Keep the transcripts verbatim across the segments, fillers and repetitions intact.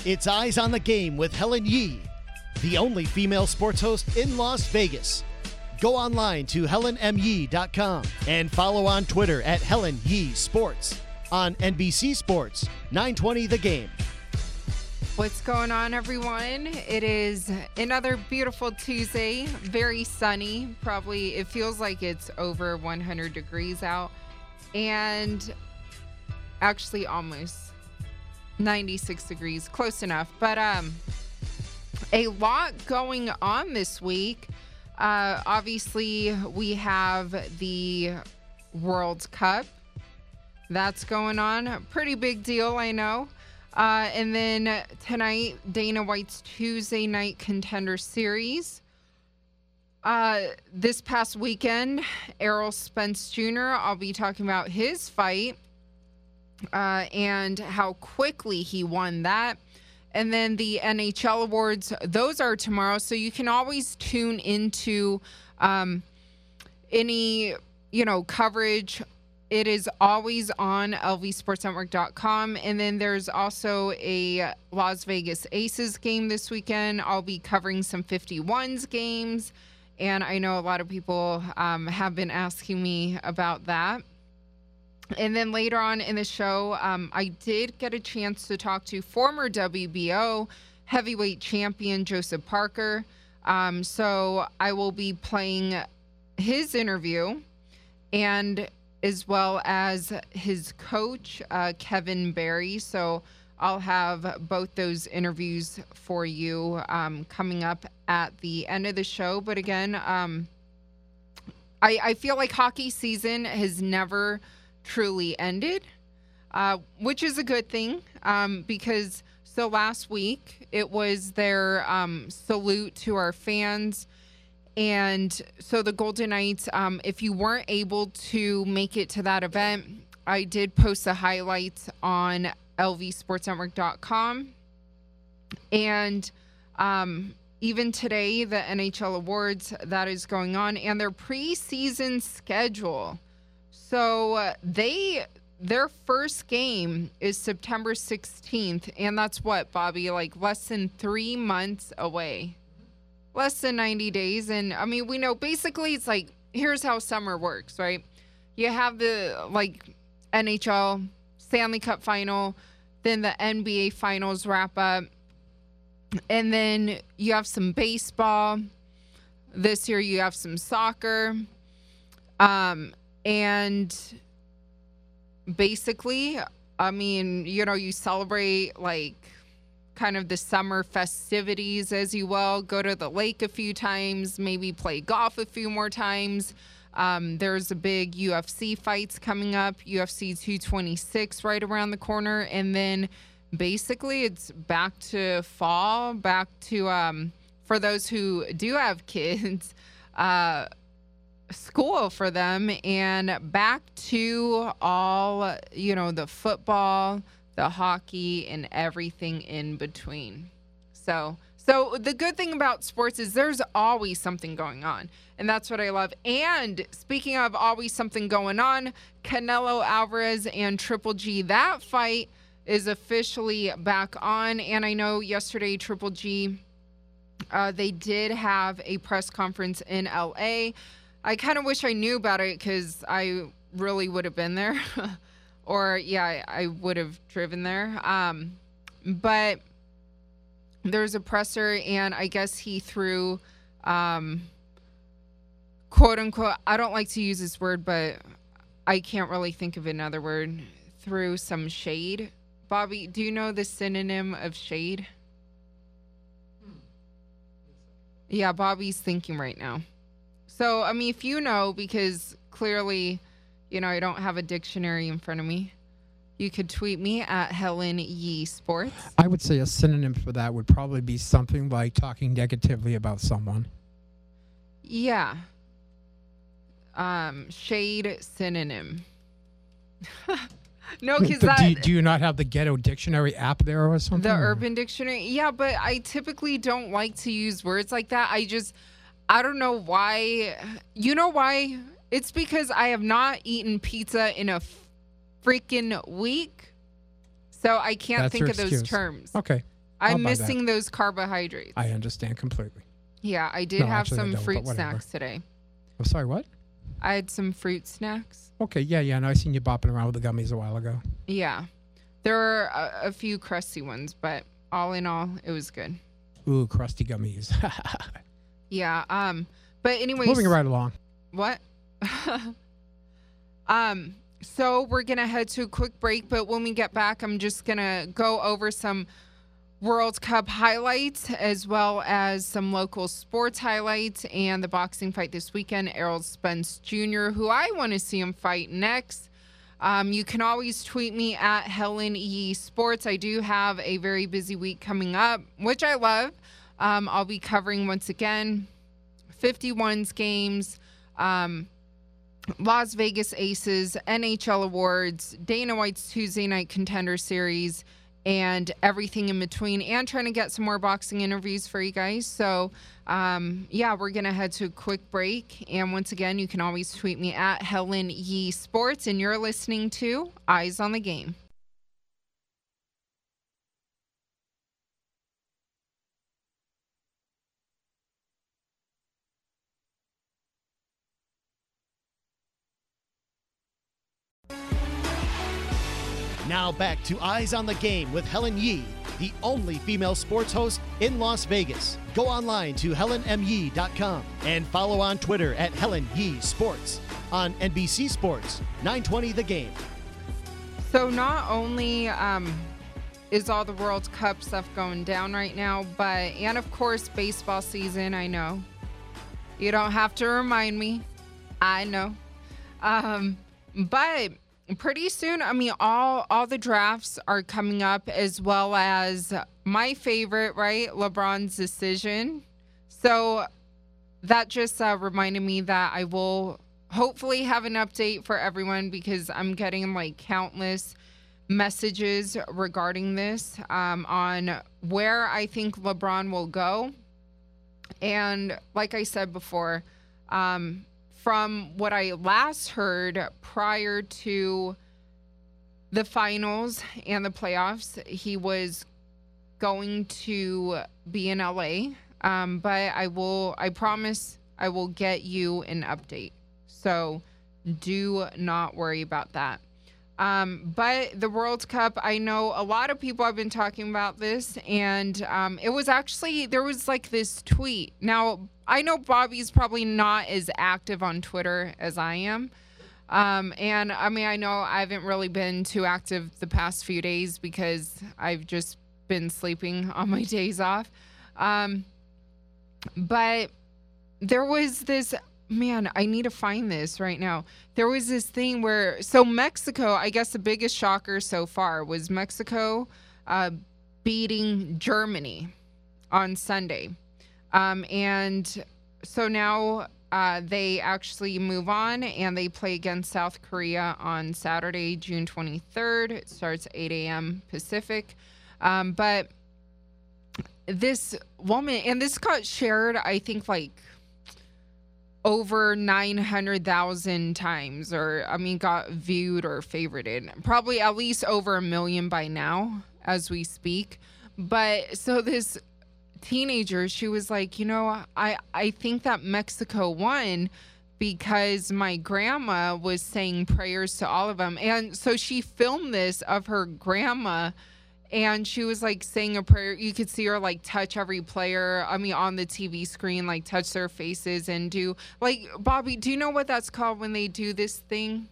It's Eyes on the Game with Helen Yee, the only female sports host in Las Vegas. Go online to helen m yee dot com and follow on Twitter at Helen Yee Sports on N B C Sports, nine twenty The Game. What's going on, everyone? It is another beautiful Tuesday, very sunny. Probably it feels like it's over one hundred degrees out, and actually almost ninety-six degrees, close enough. But um, a lot going on this week. Uh, obviously, we have the World Cup. That's going on. Pretty big deal, I know. Uh, and then tonight, Dana White's Tuesday Night Contender Series. Uh, this past weekend, Errol Spence Junior, I'll be talking about his fight uh, and how quickly he won that. And then the N H L awards, those are tomorrow. So you can always tune into um, any, you know, coverage. It is always on L V sports network dot com. And then there's also a Las Vegas Aces game this weekend. I'll be covering some fifty-ones games. And I know a lot of people um, have been asking me about that. And then later on in the show, um, I did get a chance to talk to former W B O heavyweight champion Joseph Parker. Um, so I will be playing his interview, and as well as his coach, uh, Kevin Barry. So I'll have both those interviews for you um, coming up at the end of the show. But again, um, I, I feel like hockey season has never truly ended, uh, which is a good thing um, because so last week it was their um, salute to our fans. And so the Golden Knights, um, if you weren't able to make it to that event, I did post the highlights on L V sports network dot com. And um, even today, the N H L awards, that is going on, and their preseason schedule. So uh, they their first game is September sixteenth, and that's what, Bobby, like less than three months away. Less than ninety days. And I mean, we know basically it's like, here's how summer works, right? You have the like N H L Stanley Cup final, then the N B A finals wrap up, and then you have some baseball. This year you have some soccer. Um, and basically, I mean, you know, you celebrate like kind of the summer festivities as you will. Go to the lake a few times, maybe play golf a few more times. Um, there's a big U F C fights coming up, U F C two twenty-six right around the corner. And then basically it's back to fall, back to, um, for those who do have kids, uh, school for them, and back to all, you know, the football, the hockey, and everything in between. So, so the good thing about sports is there's always something going on, and that's what I love. And speaking of always something going on, Canelo Alvarez and Triple G, that fight is officially back on. And I know yesterday Triple G, uh, they did have a press conference in L A. I kind of wish I knew about it because I really would have been there. Or, yeah, I, I would have driven there. Um, but there's a presser, and I guess he threw, um, quote unquote, I don't like to use this word, but I can't really think of another word, threw some shade. Bobby, do you know the synonym of shade? Yeah, Bobby's thinking right now. So, I mean, if you know, because clearly, you know, I don't have a dictionary in front of me, you could tweet me at Helen Yee Sports. I would say a synonym for that would probably be something like talking negatively about someone. Yeah. Um, shade synonym. No, because that... Do, do you not have the Ghetto Dictionary app there or something? The or? Urban Dictionary? Yeah, but I typically don't like to use words like that. I just... I don't know why. You know why? It's because I have not eaten pizza in a freaking week. So I can't That's think your of those excuse. terms. Okay. I'll I'm buy missing that. those carbohydrates. I understand completely. Yeah, I did No, have actually, I some don't, fruit but whatever. snacks today. I'm sorry, what? I had some fruit snacks. Okay, yeah, yeah. No, I seen you bopping around with the gummies a while ago. Yeah. There were a, a few crusty ones, but all in all, it was good. Ooh, crusty gummies. Yeah. Um. But anyways. Moving right along. What? um. So we're gonna head to a quick break, but when we get back, I'm just gonna go over some World Cup highlights as well as some local sports highlights and the boxing fight this weekend. Errol Spence Junior, who I want to see him fight next. Um, you can always tweet me at Helen E Sports. I do have a very busy week coming up, which I love. Um, I'll be covering once again fifty-ones games, um, Las Vegas Aces, N H L awards, Dana White's Tuesday Night Contender Series, and everything in between, and trying to get some more boxing interviews for you guys. So, um, yeah, we're going to head to a quick break. And once again, you can always tweet me at Helen Yee Sports, and you're listening to Eyes on the Game. Now back to Eyes on the Game with Helen Yee, the only female sports host in Las Vegas. Go online to helen m yee dot com and follow on Twitter at Helen Yee Sports. On N B C Sports, nine twenty The Game. So not only um, is all the World Cup stuff going down right now, but, and of course, baseball season, I know. You don't have to remind me. I know. Um, but pretty soon, I mean, all all the drafts are coming up, as well as my favorite, right? LeBron's decision. So that just uh, reminded me that I will hopefully have an update for everyone, because I'm getting like countless messages regarding this um, on where I think LeBron will go. And like I said before, um, from what I last heard prior to the finals and the playoffs, he was going to be in L A. Um, but I will, I promise I will get you an update. So do not worry about that. Um, but the World Cup, I know a lot of people have been talking about this, and um, it was actually, there was like this tweet. Now, I know Bobby's probably not as active on Twitter as I am. Um, and I mean, I know I haven't really been too active the past few days because I've just been sleeping on my days off. Um, but there was this, man, I need to find this right now. There was this thing where, so Mexico, I guess the biggest shocker so far was Mexico uh, beating Germany on Sunday. Um, and so now uh, they actually move on and they play against South Korea on Saturday, June twenty-third. It starts eight a.m. Pacific. Um, but this woman, and this got shared, I think, like over nine hundred thousand times, or I mean, got viewed or favorited. Probably at least over a million by now as we speak. But so this teenager, she was like, you know, I, I think that Mexico won because my grandma was saying prayers to all of them. And so she filmed this of her grandma, and she was like saying a prayer. You could see her like touch every player. I mean, on the T V screen, like touch their faces and do like, Bobby, do you know what that's called when they do this thing?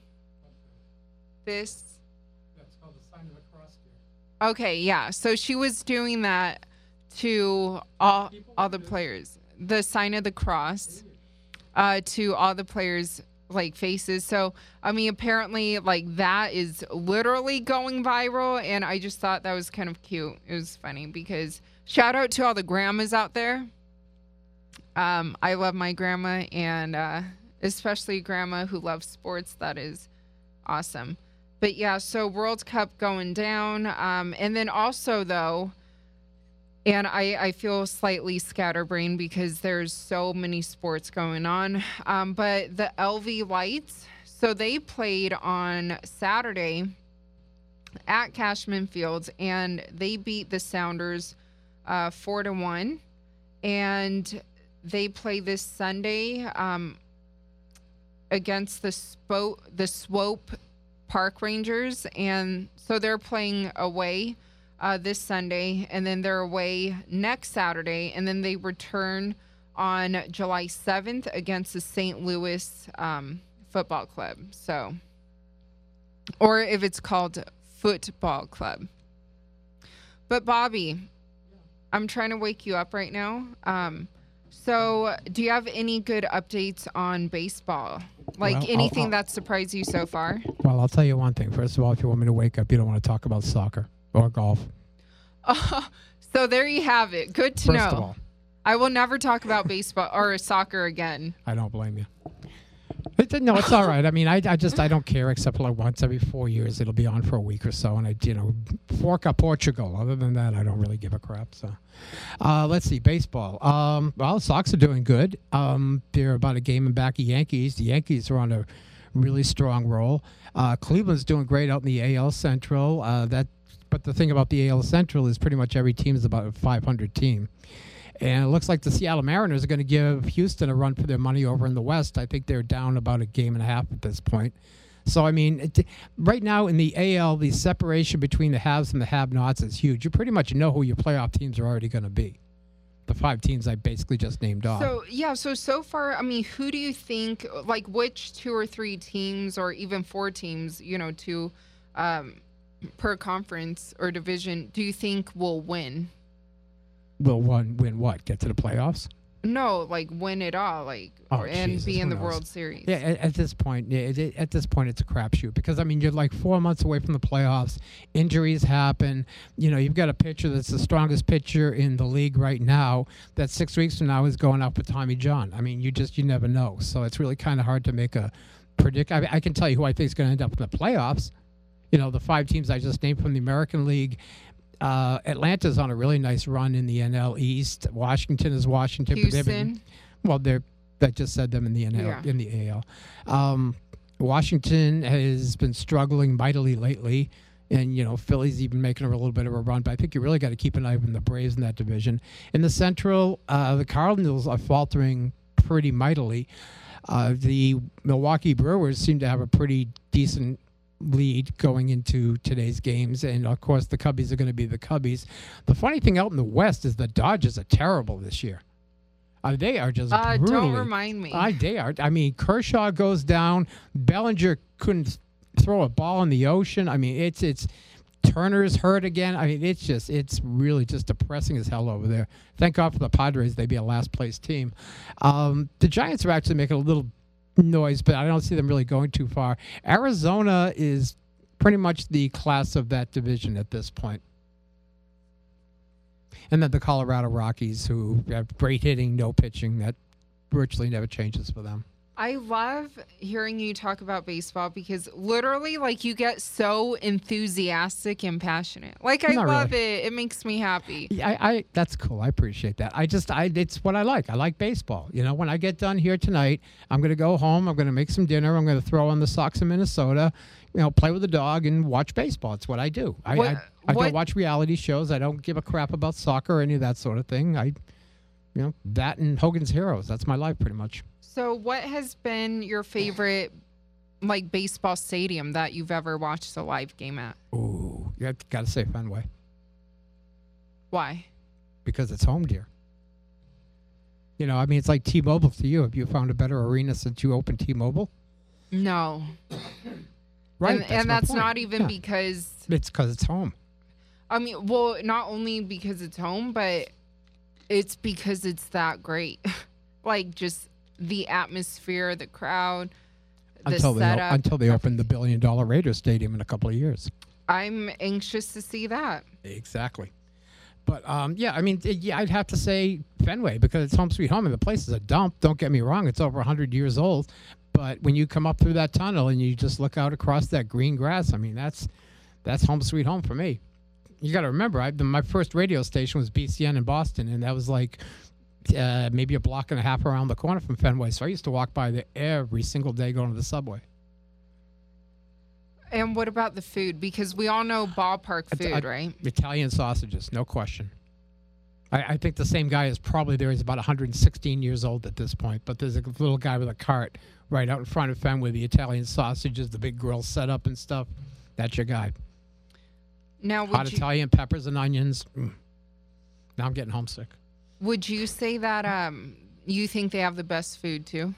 This? That's called the sign of the cross, dear. Okay, yeah. So she was doing that to all all the players. The sign of the cross uh, to all the players' like faces. So I mean, apparently like that is literally going viral, and I just thought that was kind of cute. It was funny because shout out to all the grandmas out there. Um, I love my grandma, and uh, especially grandma who loves sports. That is awesome. But yeah, so World Cup going down, um, and then also though. And I, I feel slightly scatterbrained because there's so many sports going on. Um, but the L V Lights, so they played on Saturday at Cashman Fields, and they beat the Sounders uh, four to one, and they play this Sunday um, against the Spo- the Swope Park Rangers, and so they're playing away uh, this Sunday, and then they're away next Saturday, and then they return on July seventh against the Saint Louis um, Football Club. So, or if it's called Football Club. But Bobby, I'm trying to wake you up right now. Um, so, do you have any good updates on baseball? Like Well, I'll- anything I'll- that surprised you so far? Well, I'll tell you one thing. First of all, if you want me to wake up, you don't want to talk about soccer or golf. Oh, so there you have it. Good to First know. of all, I will never talk about baseball or soccer again. I don't blame you. It, no, it's all right. I mean, I, I just I don't care except like once every four years it'll be on for a week or so, and I you know fork up Portugal. Other than that, I don't really give a crap. So, uh, let's see baseball. Um, well, Sox are doing good. Um, they're about a game and back of Yankees. The Yankees are on a really strong roll. Uh, Cleveland's doing great out in the A L Central. Uh, that, but the thing about the A L Central is pretty much every team is about a five hundred team. And it looks like the Seattle Mariners are going to give Houston a run for their money over in the West. I think they're down about a game and a half at this point. So, I mean, it, right now in the A L, the separation between the haves and the have-nots is huge. You pretty much know who your playoff teams are already going to be. The five teams I basically just named off. So, yeah, so so far, I mean, who do you think, like which two or three teams or even four teams, you know, two um, per conference or division, do you think will win? Will one win what? Get to the playoffs? No, like win it all, like Oh, and Jesus, be in who the knows? World Series. Yeah, at, at this point, yeah, it, it- at this point, it's a crapshoot because I mean, you're like four months away from the playoffs. Injuries happen. You know, you've got a pitcher that's the strongest pitcher in the league right now. That six weeks from now is going out with Tommy John. I mean, you just you never know. So it's really kind of hard to make a predict. I, I can tell you who I think is going to end up in the playoffs. You know, the five teams I just named from the American League. Uh, Atlanta's on a really nice run in the N L East. Washington is Washington. but they've been- Houston. well, they're I just said them in the N L Yeah. in the A L. Um, Washington has been struggling mightily lately, and you know Philly's even making a little bit of a run. But I think you really got to keep an eye on the Braves in that division. In the Central, uh, the Cardinals are faltering pretty mightily. Uh, the Milwaukee Brewers seem to have a pretty decent lead going into today's games, and of course the Cubbies are going to be the Cubbies. The funny thing out in the West is the Dodgers are terrible this year. Uh, they are just Uh, brutally. don't remind me. I they are. I mean, Kershaw goes down. Bellinger couldn't throw a ball in the ocean. I mean, it's it's Turner's hurt again. I mean, it's just it's really just depressing as hell over there. Thank God for the Padres; they'd be a last place team. Um, the Giants are actually making a little noise, but I don't see them really going too far. Arizona is pretty much the class of that division at this point. And then the Colorado Rockies, who have great hitting, no pitching, that virtually never changes for them. I love hearing you talk about baseball because literally, like, you get so enthusiastic and passionate. Like, I Not love really. it. It makes me happy. Yeah, I, I that's cool. I appreciate that. I just I it's what I like. I like baseball. You know, when I get done here tonight, I'm gonna go home. I'm gonna make some dinner. I'm gonna throw on the Sox in Minnesota. You know, play with the dog and watch baseball. It's what I do. I What- I, I what- don't watch reality shows. I don't give a crap about soccer or any of that sort of thing. I, you know, that and Hogan's Heroes. That's my life pretty much. So, what has been your favorite, like, baseball stadium that you've ever watched a live game at? Ooh, you got to say Fenway Why? because it's home, dear. You know, I mean, it's like T-Mobile to you. Have you found a better arena since you opened T-Mobile? No. Right, And that's and my that's point. not even Yeah. because, It's because it's home. I mean, well, not only because it's home, but it's because it's that great. Like, just the atmosphere, the crowd, the Until they, o- setup. until they open the billion dollar Raiders Stadium in a couple of years. I'm anxious to see that. Exactly. But um, yeah, I mean, it- yeah, I'd have to say Fenway because it's home sweet home, and the place is a dump. Don't get me wrong; it's over a hundred years old. But when you come up through that tunnel and you just look out across that green grass, I mean, that's that's home sweet home for me. You got to remember, I, the, my first radio station was B C N in Boston, and that was like uh, maybe a block and a half around the corner from Fenway. So I used to walk by there every single day going to the subway. And what about the food? Because we all know ballpark It's- food, I- right? Italian sausages, no question. I, I think the same guy is probably there. He's about one hundred sixteen years old at this point. But there's a little guy with a cart right out in front of him with the Italian sausages, the big grill set up and stuff. That's your guy. Now, would Hot you, Italian peppers and onions. Mm. Now I'm getting homesick. would you say that um, you think they have the best food too?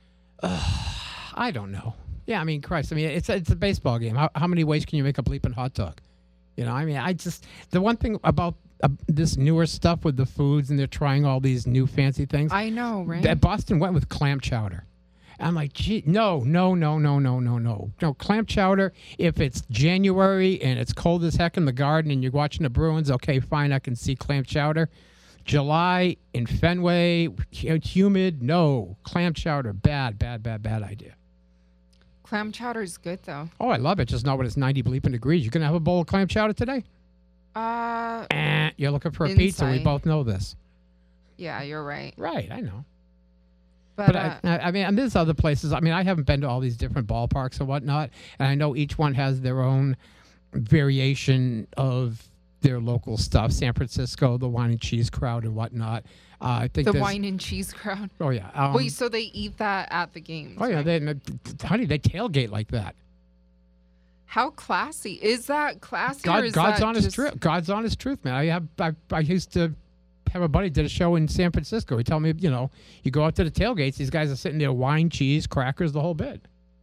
I don't know. Yeah, I mean, Christ. I mean, it's a, it's a baseball game. How, how many ways can you make a bleeping hot dog? You know, I mean, I just, the one thing about uh, this newer stuff with the foods, and they're trying all these new fancy things. I know, right? That Boston went with clam chowder. I'm like, gee, no, no, no, no, no, no, no. No, clam chowder, if it's January and it's cold as heck in the garden and you're watching the Bruins, okay, fine, I can see clam chowder. July in Fenway, humid, no. Clam chowder, bad, bad, bad, bad idea. Clam chowder is good, though. Oh, I love it. Just not when it's ninety bleeping degrees. You going to have a bowl of clam chowder today? Uh, Eh, you're looking for a pizza. We inside. both know this. yeah, you're right. Right, I know. But, But uh, I, I mean, and there's other places. I mean, I haven't been to all these different ballparks and whatnot, and I know each one has their own variation of their local stuff. San Francisco, the wine and cheese crowd and whatnot. Uh, I think the there's- wine and cheese crowd. Oh yeah. Um, Wait, so they eat that at the games? oh yeah. right? They, honey, they tailgate like that. How classy is that? Classy? or God, is God's that honest just- truth. God's honest truth, man. I have. I, I used to have a buddy did a show in San Francisco. He told me, you know, you go out to the tailgates. These guys are sitting there, wine, cheese, crackers, the whole bit.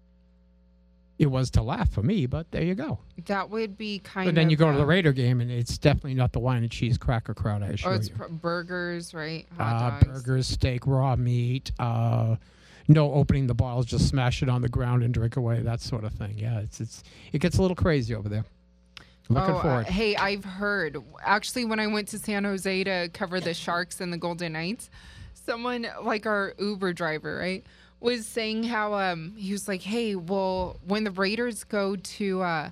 It was to laugh for me, but there you go. That would be kind But of. then you go to the uh, Raider game, and it's definitely not the wine and cheese cracker crowd. I assure Oh, it's you. pr- burgers, right? Uh, Hot dogs. burgers, steak, raw meat. Uh, no opening the bottles, just smash it on the ground and drink away. That sort of thing. Yeah, it's it's it gets a little crazy over there. Looking oh, uh, forward. hey, I've heard. Actually, when I went to San Jose to cover the Sharks and the Golden Knights, someone like our Uber driver, right, was saying how um he was like, hey, well, when the Raiders go to uh,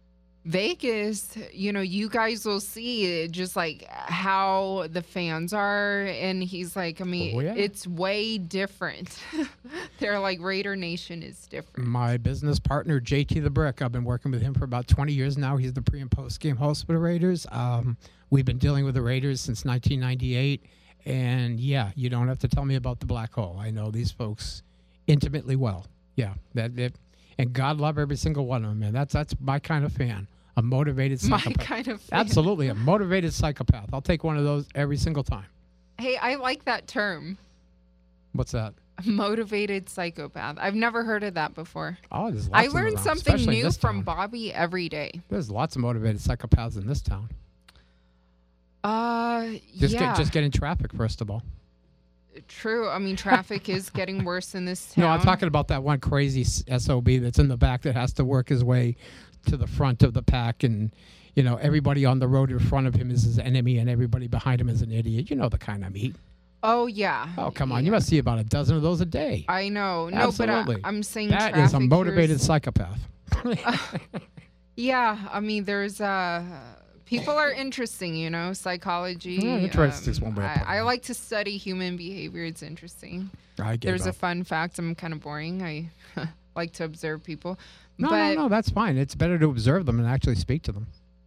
Vegas, you know, you guys will see just like how the fans are, and he's like, I mean, Oh, yeah. it's way different. They're like Raider Nation is different. My business partner, J T the Brick, I've been working with him for about twenty years now. He's the pre and post game host for the Raiders. Um, we've been dealing with the Raiders since nineteen ninety-eight. And yeah, you don't have to tell me about the black hole. I know these folks intimately well. Yeah. that, that And God love every single one of them, man. That's, that's my kind of fan. A motivated My psychopath. kind of fan. Absolutely. A motivated psychopath. I'll take one of those every single time. Hey, I like that term. What's that? Motivated psychopath. I've never heard of that before. Oh, there's lots I of them learn around, something especially in new this from town. Bobby every day. There's lots of motivated psychopaths in this town. Uh, Just yeah, get just get in traffic first of all. true. I mean, traffic is getting worse in this town. No, I'm talking about that one crazy S O B that's in the back that has to work his way to the front of the pack, and you know everybody on the road in front of him is his enemy, and everybody behind him is an idiot. You know the kind I meet. Oh yeah. Oh come on, Yeah. you must see about a dozen of those a day. I know. No, Absolutely. but I, I'm saying That traffic is a motivated here's- psychopath. Yeah, I mean, there's uh, people are interesting. You know, psychology. Yeah, interesting is um, one way of I, putting I it. like to study human behavior. It's interesting. I gave There's up. a fun fact. I'm kind of boring. I like to observe people. no, but no, no. That's fine. It's better to observe them and actually speak to them.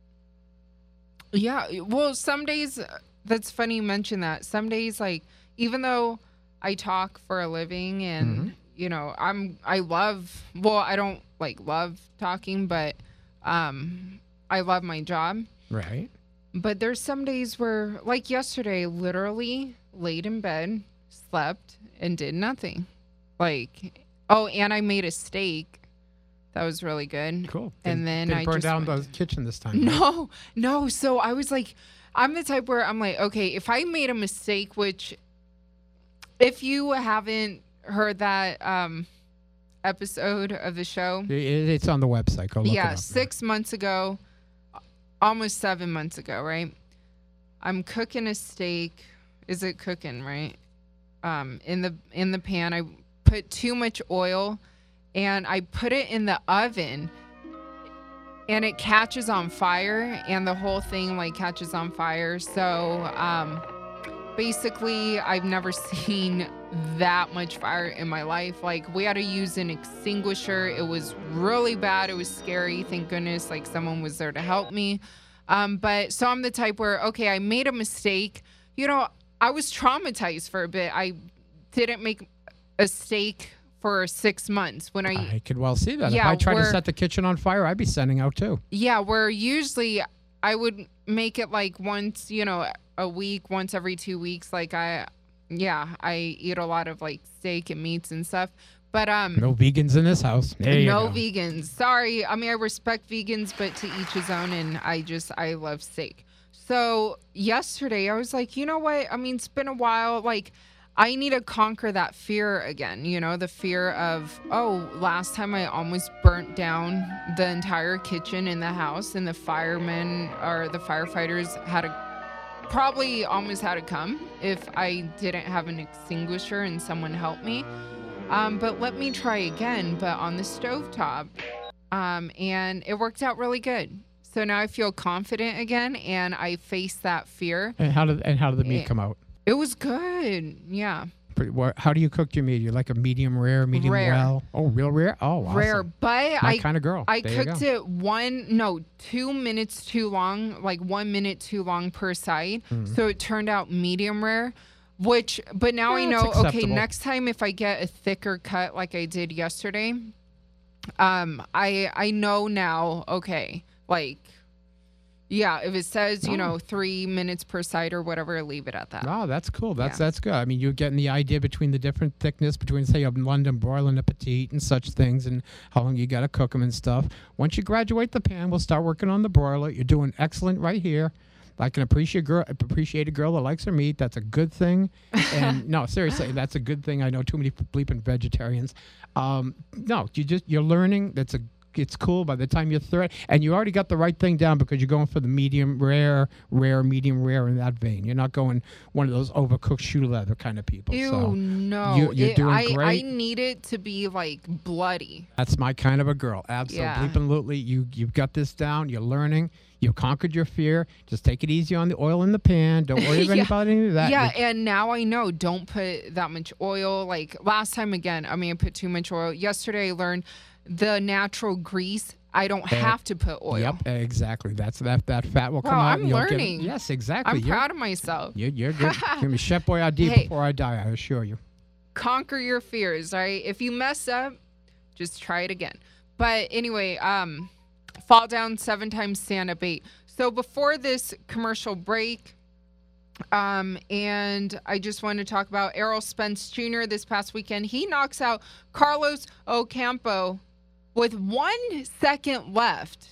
Yeah, well, some days uh, that's funny you mention that. Some days, like, even though I talk for a living and Mhm. you know, I'm I love well, I don't like love talking, but um I love my job. Right. But there's some days where, like yesterday, literally laid in bed, slept, and did nothing. Like, oh, and I made a steak. That was really good. Cool. And Didn't- then didn't I burn just down went- the kitchen this time. No, no. So I was like, I'm the type where I'm like, okay, if I made a mistake, which if you haven't heard that um, episode of the show, It- it's on the website. Go look it yeah, up. six months ago, almost seven months ago, right? I'm cooking a steak. Is it cooking, right? Um, in the in the pan, I put too much oil, and I put it in the oven, and it catches on fire, and the whole thing like catches on fire. So um, basically, I've never seen that much fire in my life. Like, we had to use an extinguisher. It was really bad. It was scary. Thank goodness, like, someone was there to help me. Um, but so I'm the type where, okay, I made a mistake. you know, I was traumatized for a bit. I didn't make a steak for six months when I. I could well see that. Yeah, if I tried to we're- set the kitchen on fire, I'd be sending out too. Yeah, where usually I would make it like once, you know, a week, once every two weeks. Like I, yeah, I eat a lot of like steak and meats and stuff. But um, No vegans in this house. There you no go. vegans. Sorry. I mean, I respect vegans, but to each his own. And I just, I love steak. So yesterday I was like, you know what? I mean, it's been a while. Like, I need to conquer that fear again. You know, the fear of, oh, last time I almost burnt down the entire kitchen in the house, and the firemen or the firefighters had a probably almost had to come if I didn't have an extinguisher and someone helped me. Um, but let me try again, but on the stovetop. Um, and it worked out really good. So now I feel confident again, and I face that fear. And how did and how did the meat It- come out? It was good. Yeah. Pretty, wha- how do you cook your meat? You like a medium rare, medium Rare. well? Oh, real rare? Oh, awesome. Rare. But My I kind of girl. I There you cooked go. it one, no, two minutes too long, like one minute too long per side. Mm-hmm. So it turned out medium rare, which, but now I Yeah, know, it's okay, acceptable. next time if I get a thicker cut like I did yesterday, um, I, I know now, okay, like, yeah, if it says, you Oh. know, three minutes per side or whatever, leave it at that. Oh, that's cool. That's Yeah. that's good. I mean, you're getting the idea between the different thickness between, say, a London broil and a petite and such things, and how long you got to cook them and stuff. Once you graduate the pan, we'll start working on the broiler. You're doing excellent right here. I can appreciate girl, appreciate a girl that likes her meat. That's a good thing. And no, seriously, that's a good thing. I know too many bleeping vegetarians. Um, no, you just you're learning. That's a it's cool by the time you're thirty, and you already got the right thing down because you're going for the medium rare, rare, medium rare in that vein. You're not going one of those overcooked shoe leather kind of people. Ew, so no. you- you're It- doing I, great. I need it to be like bloody. that's my kind of a girl. Absolutely. You you've got this down. You're learning. You've conquered your fear. Just take it easy on the oil in the pan. Don't worry Yeah. about any of that. Yeah, You're- and now I know don't put that much oil. Like last time again, I mean I put too much oil. Yesterday I learned the natural grease, I don't Uh, have to put oil. Yep, exactly. That's that that fat will come Wow, out. I'm and you'll get it- learning. yes, exactly. I'm you're, proud of myself. You're, you're good. You're gonna be Chef Boyardee Hey. before I die. I assure you. Conquer your fears, all right? If you mess up, just try it again. But anyway, um, fall down seven times, stand up eight. So before this commercial break, um, and I just want to talk about Errol Spence Junior this past weekend. He knocks out Carlos Ocampo with one second left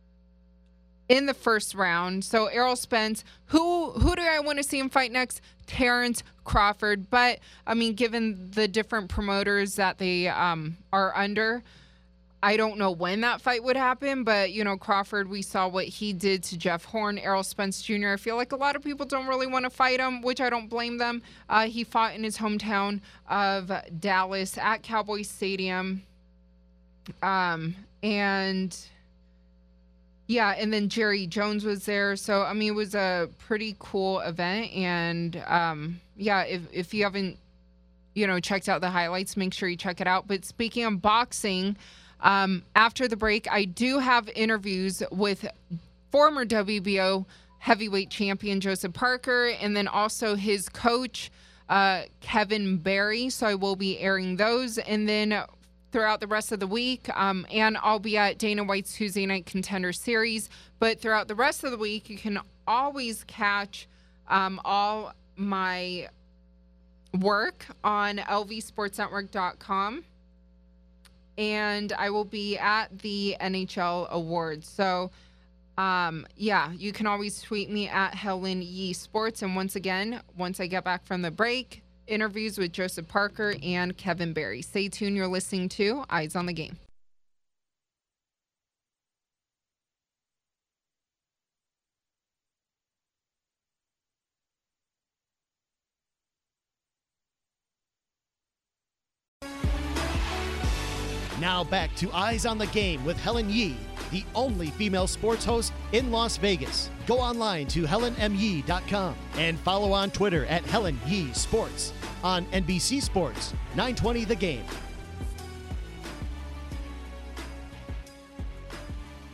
in the first round. So Errol Spence, who who do I want to see him fight next? Terrence Crawford. But I mean, given the different promoters that they um, are under, I don't know when that fight would happen. But you know, Crawford, we saw what he did to Jeff Horn. Errol Spence Junior I feel like a lot of people don't really want to fight him, which I don't blame them. Uh, he fought in his hometown of Dallas at Cowboy Stadium. Um, and yeah, and then Jerry Jones was there. So, I mean, it was a pretty cool event. And um, yeah, if, if you haven't, you know, checked out the highlights, make sure you check it out. But speaking of boxing, um, after the break, I do have interviews with former W B O heavyweight champion Joseph Parker, and then also his coach, uh, Kevin Barry. So I will be airing those. And then throughout the rest of the week, um, and I'll be at Dana White's Tuesday Night Contender Series. But throughout the rest of the week, you can always catch um, all my work on L V sports network dot com. And I will be at the N H L Awards. So, um, yeah, you can always tweet me at Helen Yee Sports. And once again, once I get back from the break, interviews with Joseph Parker and Kevin Barry. Stay tuned. You're listening to Eyes on the Game. Now back to Eyes on the Game with Helen Yee, the only female sports host in Las Vegas. Go online to helen m yee dot com and follow on Twitter at Helen Yee Sports on N B C Sports, nine twenty The Game.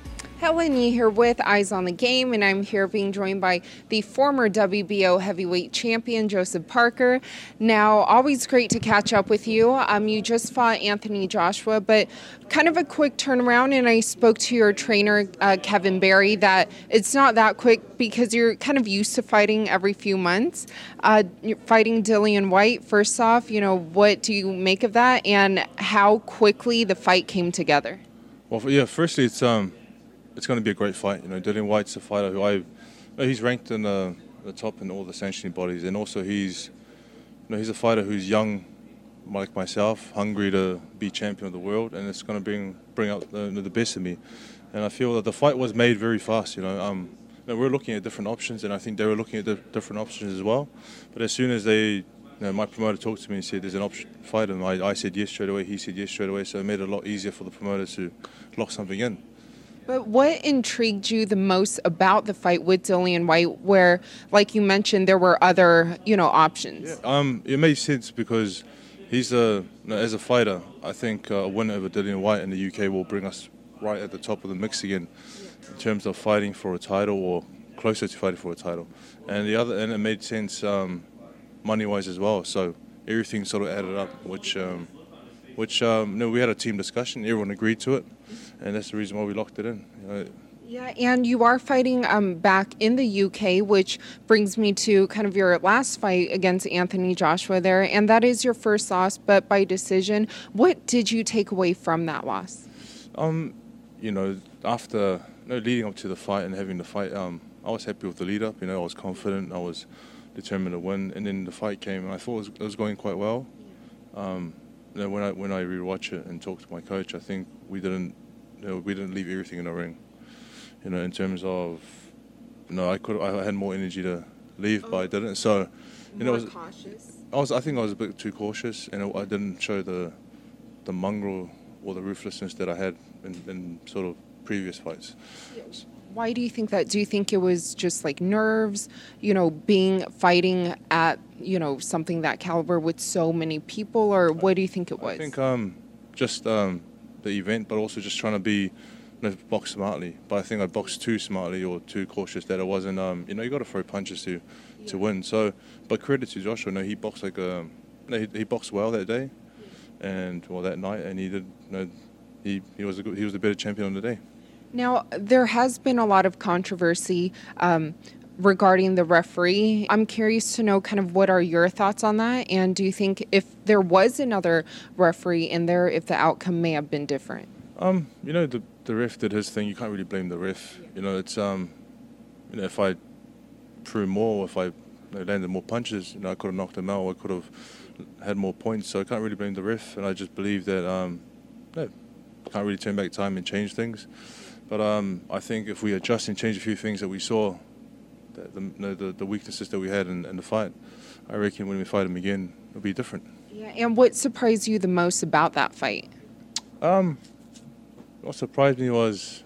Helen Yee here with Eyes on the Game, and I'm here being joined by the former W B O heavyweight champion, Joseph Parker. Now, always great to catch up with you. Um, you just fought Anthony Joshua, but kind of a quick turnaround, and I spoke to your trainer, uh, Kevin Barry, that it's not that quick because you're kind of used to fighting every few months. Uh, you're fighting Dillian Whyte. First off, you know, what do you make of that, and how quickly the fight came together? Well, yeah, firstly, it's um, it's going to be a great fight. You know, Dillian Whyte's a fighter who I, you know, he's ranked in the, the top in all the sanctioning bodies, and also he's, you know, he's a fighter who's young, like myself, hungry to be champion of the world, and it's going to bring bring out the, the best of me. And I feel that the fight was made very fast. You know, um, you know, we're looking at different options, and I think they were looking at the different options as well. But as soon as they, you know, my promoter talked to me and said there's an option fight, and I, I said yes straight away. He said yes straight away, so it made it a lot easier for the promoter to lock something in. But what intrigued you the most about the fight with Dillian Whyte, where, like you mentioned, there were other, you know, options? Yeah, um, it made sense because he's a, you know, as a fighter, I think uh, a win over Dillian Whyte in the U K will bring us right at the top of the mix again in terms of fighting for a title or closer to fighting for a title. And the other, and it made sense um, money-wise as well. So everything sort of added up, which, um, which um, you know, we had a team discussion. Everyone agreed to it, and that's the reason why we locked it in. You know. Yeah, and you are fighting um, back in the U K, which brings me to kind of your last fight against Anthony Joshua there, and that is your first loss, but by decision. What did you take away from that loss? Um, you know, after you know, leading up to the fight and having the fight, um, I was happy with the lead up. You know, I was confident, I was determined to win, and then the fight came, and I thought it was, it was going quite well. Um, you know, when I when I rewatch it and talk to my coach, I think we didn't, you know, we didn't leave everything in the ring. You know, in terms of, you know, I could, I had more energy to leave, oh. but I didn't. So, you know, more it was, cautious. I was, I think I was a bit too cautious, and I didn't show the, the mongrel or the ruthlessness that I had in, in sort of previous fights. Why do you think that? Do you think it was just like nerves, you know, being fighting at, you know, something that caliber with so many people, or what do you think it was? I think um, just um, the event, but also just trying to be, you know, box smartly. But I think I boxed too smartly or too cautious that it wasn't, um, you know, you got to throw punches to yeah. to win. So, but credit to Joshua, you know, he boxed like a, you know, he, he boxed well that day, and well that night, and he did, you know, he he was a good, he was the better champion on the day. Now, there has been a lot of controversy um, regarding the referee. I'm curious to know kind of what are your thoughts on that, and do you think if there was another referee in there, if the outcome may have been different? Um, you know, the the ref did his thing. You can't really blame the ref. You know, it's um, you know, if I threw more, if I you know, landed more punches, you know, I could have knocked him out. I could have had more points. So I can't really blame the ref. And I just believe that um, no, can't really turn back time and change things. But um, I think if we adjust and change a few things that we saw, the the, you know, the, the weaknesses that we had in, in the fight, I reckon when we fight him again, it'll be different. Yeah. And what surprised you the most about that fight? Um. What surprised me was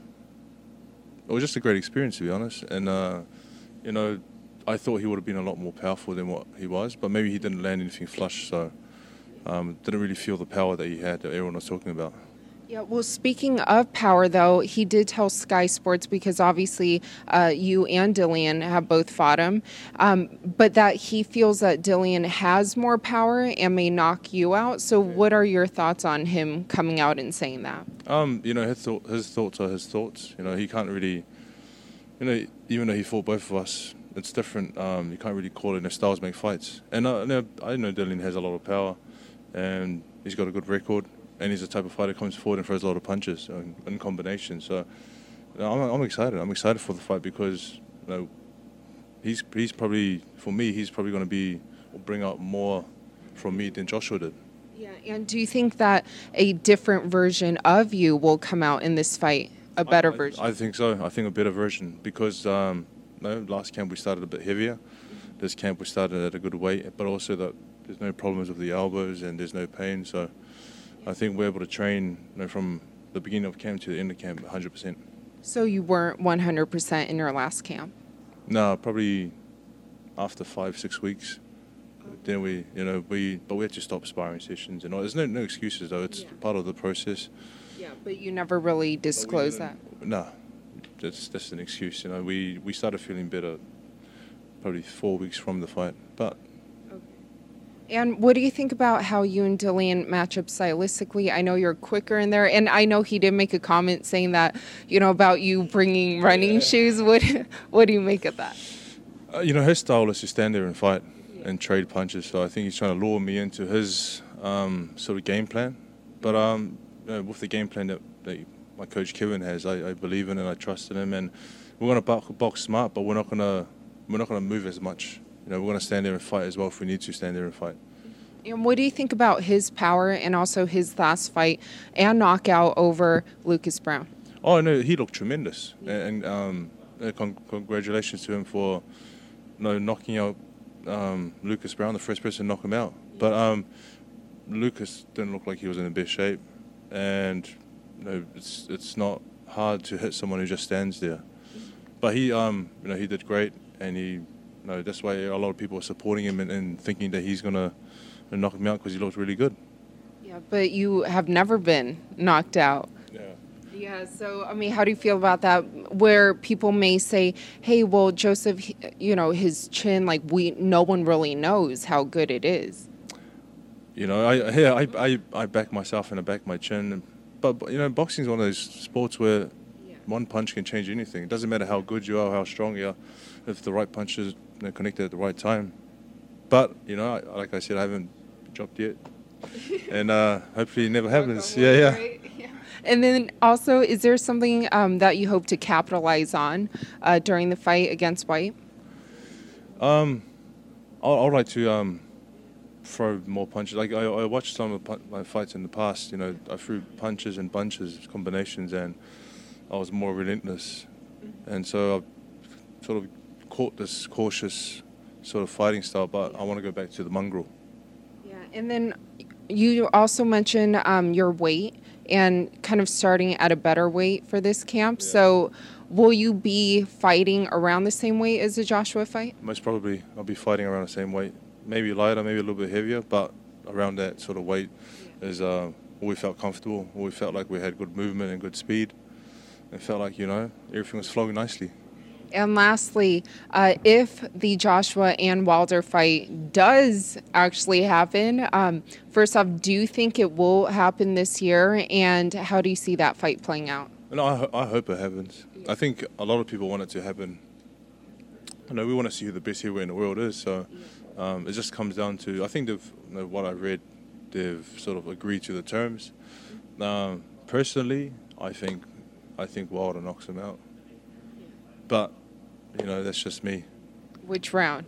it was just a great experience, to be honest. And uh, you know, I thought he would have been a lot more powerful than what he was, but maybe he didn't land anything flush, so um, didn't really feel the power that he had that everyone was talking about. Yeah, well, speaking of power, though, he did tell Sky Sports, because obviously uh, you and Dillian have both fought him, um, but that he feels that Dillian has more power and may knock you out. So what are your thoughts on him coming out and saying that? Um, you know, his, thought, his thoughts are his thoughts. You know, he can't really, you know, even though he fought both of us, it's different. Um, you can't really call it, their styles make fights. And uh, I know Dillian has a lot of power, and he's got a good record. And he's the type of fighter that comes forward and throws a lot of punches in, in combination. So you know, I'm, I'm excited. I'm excited for the fight because you know, he's he's probably, for me, he's probably going to be will bring out more from me than Joshua did. Yeah, and do you think that a different version of you will come out in this fight, a better I, I, version? I think so. I think a better version because um, you know, last camp we started a bit heavier. This camp we started at a good weight, but also that there's no problems with the elbows and there's no pain. So I think we're able to train you know, from the beginning of camp to the end of camp one hundred percent. So you weren't one hundred percent in your last camp? No, probably after five, six weeks. Then we, you know, we, but we had to stop sparring sessions and all. There's no, no excuses though. It's yeah. part of the process. Yeah, but you never really disclosed that. No, that's that's an excuse. You know, we, we started feeling better probably four weeks from the fight. But And what do you think about how you and Dillian match up stylistically? I know you're quicker in there, and I know he did make a comment saying that, you know, about you bringing running yeah. shoes. What what do you make of that? Uh, you know, his style is to stand there and fight yeah. and trade punches. So I think he's trying to lure me into his um, sort of game plan. But um, you know, with the game plan that, that my coach Kevin has, I, I believe in and I trust in him. And we're going to box, box smart, but we're not going to we're not going to move as much. You know, we're going to stand there and fight as well if we need to stand there and fight. And what do you think about his power and also his last fight and knockout over Lucas Browne? Oh, no, he looked tremendous. Yeah. And um, con- congratulations to him for you know, knocking out um, Lucas Browne, the first person to knock him out. Yeah. But um, Lucas didn't look like he was in the best shape. And you know, it's it's not hard to hit someone who just stands there. But he, um, you know, he did great, and he, you know, that's why a lot of people are supporting him and, and thinking that he's gonna knock him out because he looked really good. Yeah, but you have never been knocked out. Yeah. Yeah. So I mean, how do you feel about that? Where people may say, "Hey, well, Joseph, you know, his chin, like we, no one really knows how good it is." You know, I yeah, I I, I back myself and I back my chin, but, but you know, boxing is one of those sports where yeah. one punch can change anything. It doesn't matter how good you are, how strong you are, if the right punch is you know, connected at the right time. But you know, I, like I said, I haven't dropped yet, and uh, hopefully it never happens. Yeah, yeah. Right? Yeah. And then also, is there something um, that you hope to capitalize on uh, during the fight against White? Um, I I'd like to um. throw more punches. Like I, I watched some of pu- my fights in the past. You know, I threw punches and bunches, combinations, and I was more relentless. Mm-hmm. And so I sort of caught this cautious sort of fighting style. But I want to go back to the mongrel. Yeah, and then you also mentioned um, your weight and kind of starting at a better weight for this camp. Yeah. So will you be fighting around the same weight as the Joshua fight? Most probably, I'll be fighting around the same weight. Maybe lighter, maybe a little bit heavier, but around that sort of weight yeah. is uh, where we felt comfortable, where we felt like we had good movement and good speed. It felt like, you know, everything was flowing nicely. And lastly, uh, if the Joshua and Wilder fight does actually happen, um, first off, do you think it will happen this year? And how do you see that fight playing out? No, I, ho- I hope it happens. Yeah. I think a lot of people want it to happen. You know, we want to see who the best heavyweight in the world is, so... Yeah. Um, it just comes down to, I think they've, you know, what I read, they've sort of agreed to the terms. Um, personally, I think I think Wilder knocks him out. But, you know, that's just me. Which round?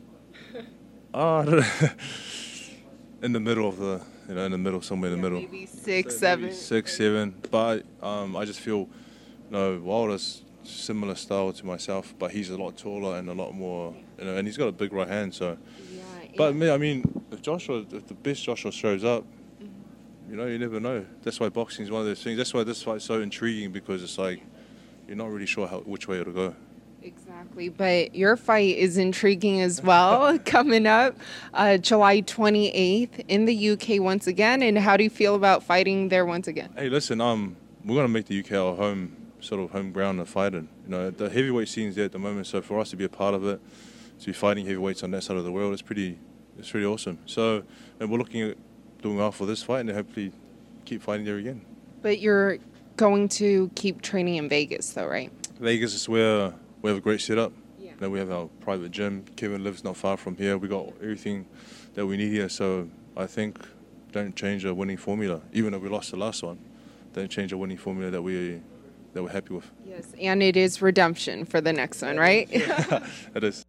Oh, I don't know. In the middle of the, you know, in the middle, somewhere in the yeah, middle. Maybe six, so seven. Maybe six, seven. But um, I just feel, you know, Wilder's similar style to myself, but he's a lot taller and a lot more, you know, and he's got a big right hand, so. Yeah, but me, I mean, if Joshua, if the best Joshua shows up, mm-hmm. you know, you never know. That's why boxing is one of those things. That's why this fight's so intriguing, because it's like, you're not really sure how, which way it'll go. Exactly, but your fight is intriguing as well, coming up uh, July twenty-eighth in the U K once again. And how do you feel about fighting there once again? Hey, listen, um, we're going to make the U K our home, sort of home ground of fighting. You know, the heavyweight scene's there at the moment, so for us to be a part of it, to be fighting heavyweights on that side of the world, it's pretty, it's pretty awesome. So, and we're looking at doing well for this fight, and hopefully keep fighting there again. But you're going to keep training in Vegas, though, right? Vegas is where we have a great setup. Yeah. You know, we have our private gym. Kevin lives not far from here. We got everything that we need here. So I think don't change our winning formula, even though we lost the last one. Don't change our winning formula that we. that we're happy with. Yes, and it is redemption for the next one, right? Yeah, it is.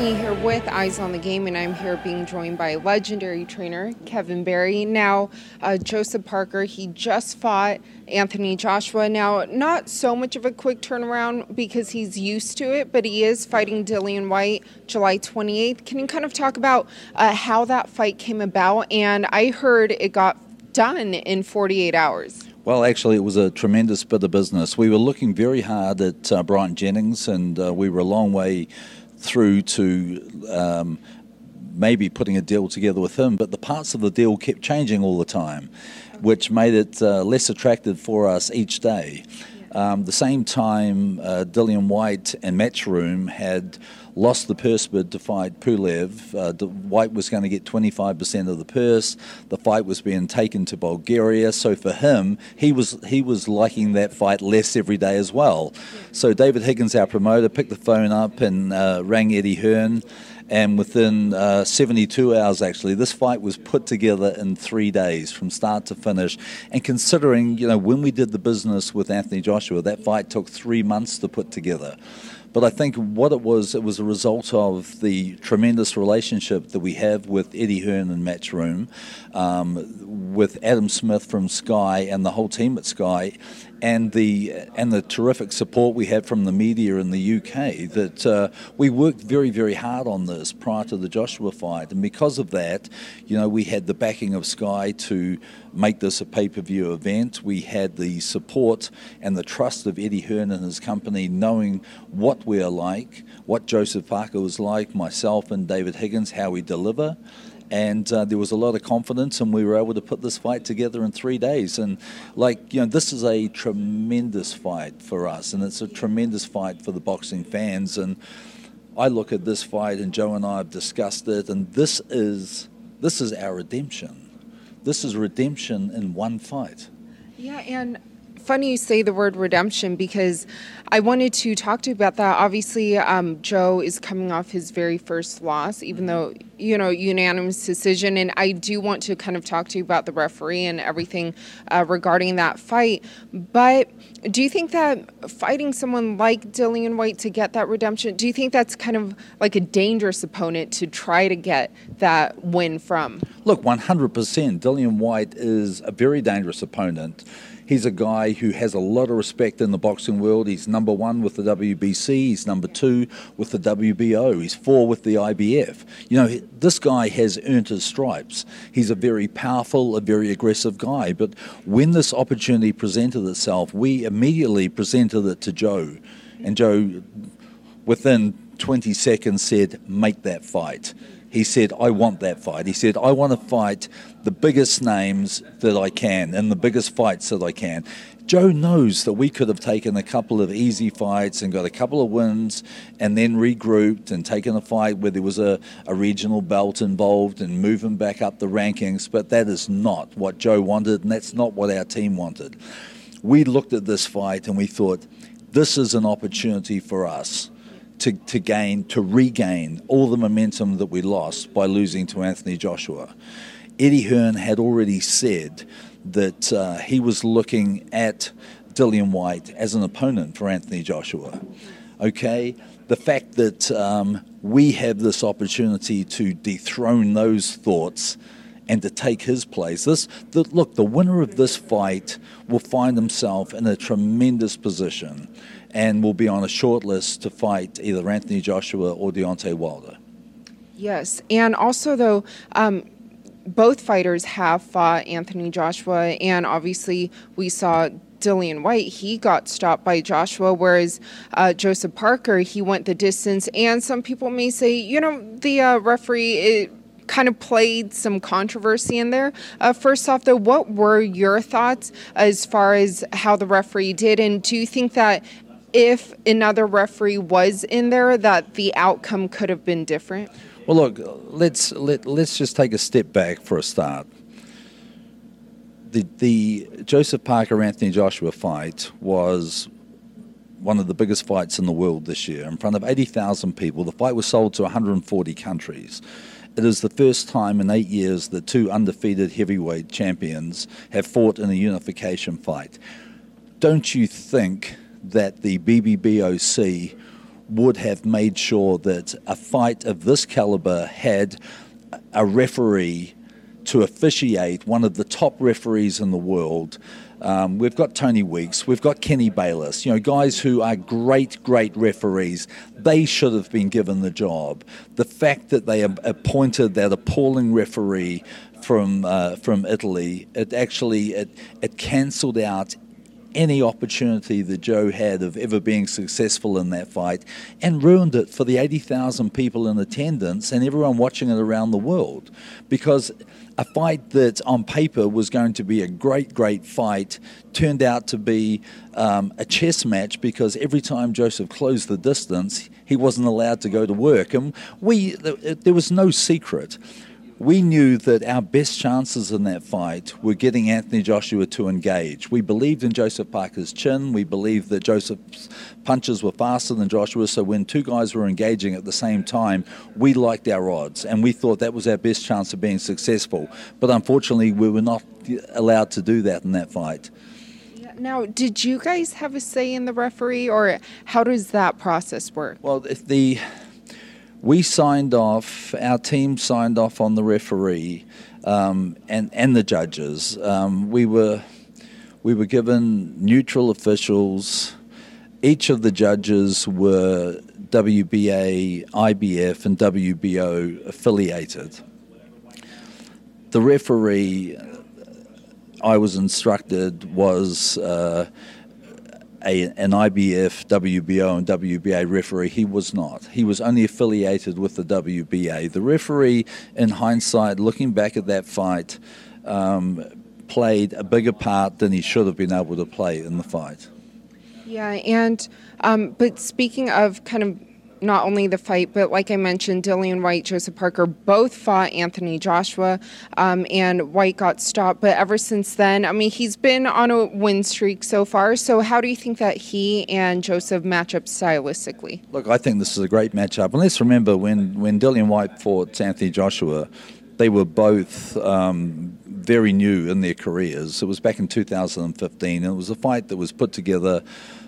Brittany here with Eyes on the Game, and I'm here being joined by legendary trainer Kevin Barry. Now, uh, Joseph Parker, he just fought Anthony Joshua. Now, not so much of a quick turnaround because he's used to it, but he is fighting Dillian Whyte July twenty-eighth. Can you kind of talk about uh, how that fight came about? And I heard it got done in forty-eight hours. Well, actually, it was a tremendous bit of business. We were looking very hard at uh, Brian Jennings, and uh, we were a long way through to um, maybe putting a deal together with him. But the parts of the deal kept changing all the time, which made it uh, less attractive for us each day. Um, the same time, uh, Dillian Whyte and Matchroom had lost the purse bid to fight Pulev. Uh, Whyte was going to get twenty-five percent of the purse. The fight was being taken to Bulgaria. So for him, he was he was liking that fight less every day as well. So David Higgins, our promoter, picked the phone up and uh, rang Eddie Hearn. And within uh, seventy-two hours, actually, this fight was put together in three days from start to finish. And considering, you know, when we did the business with Anthony Joshua, that fight took three months to put together. But I think what it was, it was a result of the tremendous relationship that we have with Eddie Hearn and Matchroom, um, with Adam Smith from Sky and the whole team at Sky, and the and the terrific support we had from the media in the U K. That uh, we worked very, very hard on this prior to the Joshua fight, and because of that, you know, we had the backing of Sky to make this a pay-per-view event. We had the support and the trust of Eddie Hearn and his company, knowing what we're like, what Joseph Parker was like, myself and David Higgins, how we deliver. And uh, there was a lot of confidence, and we were able to put this fight together in three days. And, like, you know, this is a tremendous fight for us, and it's a tremendous fight for the boxing fans. And I look at this fight, and Joe and I have discussed it, and this is this is our redemption. This is redemption in one fight. Yeah, and funny you say the word redemption, because I wanted to talk to you about that. Obviously, um, Joe is coming off his very first loss, even though, you know, unanimous decision. And I do want to kind of talk to you about the referee and everything uh, regarding that fight. But do you think that fighting someone like Dillian Whyte to get that redemption, do you think that's kind of like a dangerous opponent to try to get that win from? Look, one hundred percent. Dillian Whyte is a very dangerous opponent. He's a guy who has a lot of respect in the boxing world. He's number one with the W B C. He's number two with the W B O. He's four with the I B F. You know, this guy has earned his stripes. He's a very powerful, a very aggressive guy. But when this opportunity presented itself, we immediately presented it to Joe. And Joe, within twenty seconds, said, make that fight. He said, I want that fight. He said, I want to fight the biggest names that I can and the biggest fights that I can. Joe knows that we could have taken a couple of easy fights and got a couple of wins and then regrouped and taken a fight where there was a, a regional belt involved and moving back up the rankings, but that is not what Joe wanted, and that's not what our team wanted. We looked at this fight and we thought, this is an opportunity for us To, to gain, to regain all the momentum that we lost by losing to Anthony Joshua. Eddie Hearn had already said that uh, he was looking at Dillian Whyte as an opponent for Anthony Joshua. Okay, the fact that um, we have this opportunity to dethrone those thoughts and to take his place. This, the, look, the winner of this fight will find himself in a tremendous position and will be on a short list to fight either Anthony Joshua or Deontay Wilder. Yes, and also, though, um, both fighters have fought Anthony Joshua, and obviously we saw Dillian Whyte, he got stopped by Joshua, whereas uh, Joseph Parker, he went the distance. And some people may say, you know, the uh, referee it kind of played some controversy in there. Uh, first off, though, what were your thoughts as far as how the referee did? And do you think that if another referee was in there, that the outcome could have been different? Well, look, let's let, let's just take a step back for a start. The the Joseph Parker Anthony Joshua fight was one of the biggest fights in the world this year, in front of eighty thousand people. The fight was sold to one hundred forty countries. It is the first time in eight years that two undefeated heavyweight champions have fought in a unification fight. Don't you think that the B B B O C would have made sure that a fight of this caliber had a referee to officiate, one of the top referees in the world. Um, we've got Tony Weeks, we've got Kenny Bayless, you know, guys who are great, great referees. They should have been given the job. The fact that they appointed that appalling referee from uh, from Italy, it actually it, it cancelled out any opportunity that Joe had of ever being successful in that fight, and ruined it for the eighty thousand people in attendance and everyone watching it around the world. Because a fight that on paper was going to be a great, great fight turned out to be um, a chess match, because every time Joseph closed the distance, he wasn't allowed to go to work. And we, there was no secret. We knew that our best chances in that fight were getting Anthony Joshua to engage. We believed in Joseph Parker's chin. We believed that Joseph's punches were faster than Joshua. So when two guys were engaging at the same time, we liked our odds, and we thought that was our best chance of being successful. But unfortunately, we were not allowed to do that in that fight. Now, did you guys have a say in the referee, or how does that process work? Well, if the... We signed off, our team signed off on the referee um, and, and the judges. Um, we were we were given neutral officials. Each of the judges were W B A, I B F, and W B O affiliated. The referee, I was instructed, was uh, A, an I B F, W B O, and W B A referee. He was not. He was only affiliated with the W B A. The referee, in hindsight, looking back at that fight, um, played a bigger part than he should have been able to play in the fight. Yeah, and um, but speaking of kind of not only the fight, but like I mentioned, Dillian Whyte, Joseph Parker both fought Anthony Joshua, um, and Whyte got stopped. But ever since then, I mean, he's been on a win streak so far. So how do you think that he and Joseph match up stylistically? Look, I think this is a great matchup. And let's remember, when, when Dillian Whyte fought Anthony Joshua, they were both um, very new in their careers. It was back in two thousand fifteen, and it was a fight that was put together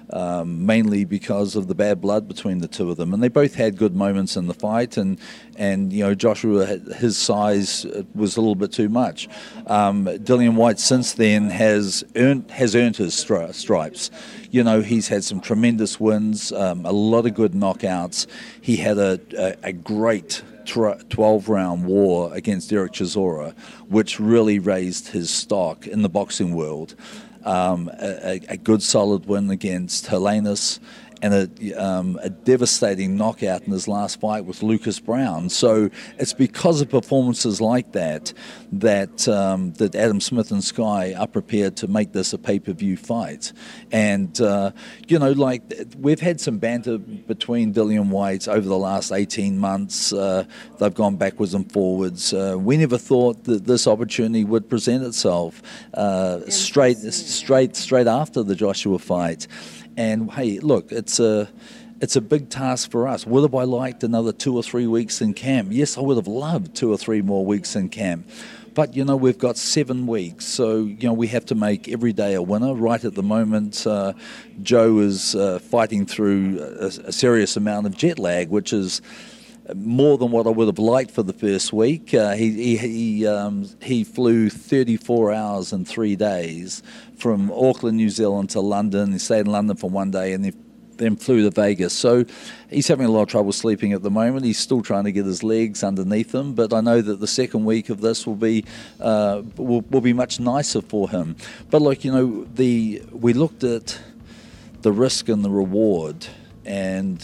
Um, mainly because of the bad blood between the two of them, and they both had good moments in the fight. And and you know, Joshua, his size was a little bit too much. Um, Dillian Whyte since then has earned has earned his stri- stripes. You know, he's had some tremendous wins, um, a lot of good knockouts. He had a a, a great twelve-round war against Derek Chisora, which really raised his stock in the boxing world. Um, a, a good solid win against Helenius, and a, um, a devastating knockout in his last fight with Lucas Brown. So it's because of performances like that that um, that Adam Smith and Sky are prepared to make this a pay-per-view fight. And, uh, you know, like, we've had some banter between Dillian Whyte over the last eighteen months. Uh, they've gone backwards and forwards. Uh, we never thought that this opportunity would present itself uh, straight, straight, straight after the Joshua fight. And hey, look, it's a it's a big task for us. Would have I liked another two or three weeks in camp? Yes, I would have loved two or three more weeks in camp. But, you know, we've got seven weeks, so, you know, we have to make every day a winner. Right at the moment, uh, Joe is uh, fighting through a, a serious amount of jet lag, which is more than what I would have liked for the first week. Uh, he he he, um, he flew thirty-four hours in three days from Auckland, New Zealand to London. He stayed in London for one day and then flew to Vegas. So he's having a lot of trouble sleeping at the moment. He's still trying to get his legs underneath him, but I know that the second week of this will be uh, will, will be much nicer for him. But like, you know, the we looked at the risk and the reward, and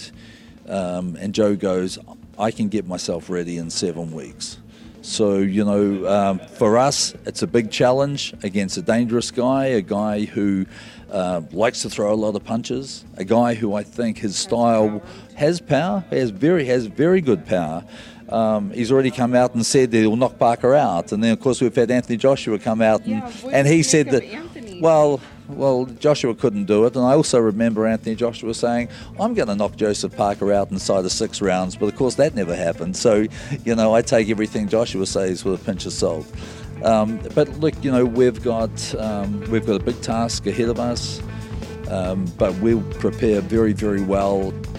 um, and Joe goes, I can get myself ready in seven weeks. So, you know, um, for us, it's a big challenge against a dangerous guy, a guy who uh, likes to throw a lot of punches, a guy who I think his style has power, has very, has very good power. Um, he's already come out and said that he'll knock Parker out. And then, of course, we've had Anthony Joshua come out and, yeah, and he said that, Anthony? well... Well, Joshua couldn't do it, and I also remember Anthony Joshua saying, I'm going to knock Joseph Parker out inside of six rounds, but of course that never happened. So, you know, I take everything Joshua says with a pinch of salt. Um, but look, you know, we've got um, we've got a big task ahead of us, um, but we'll prepare very, very well.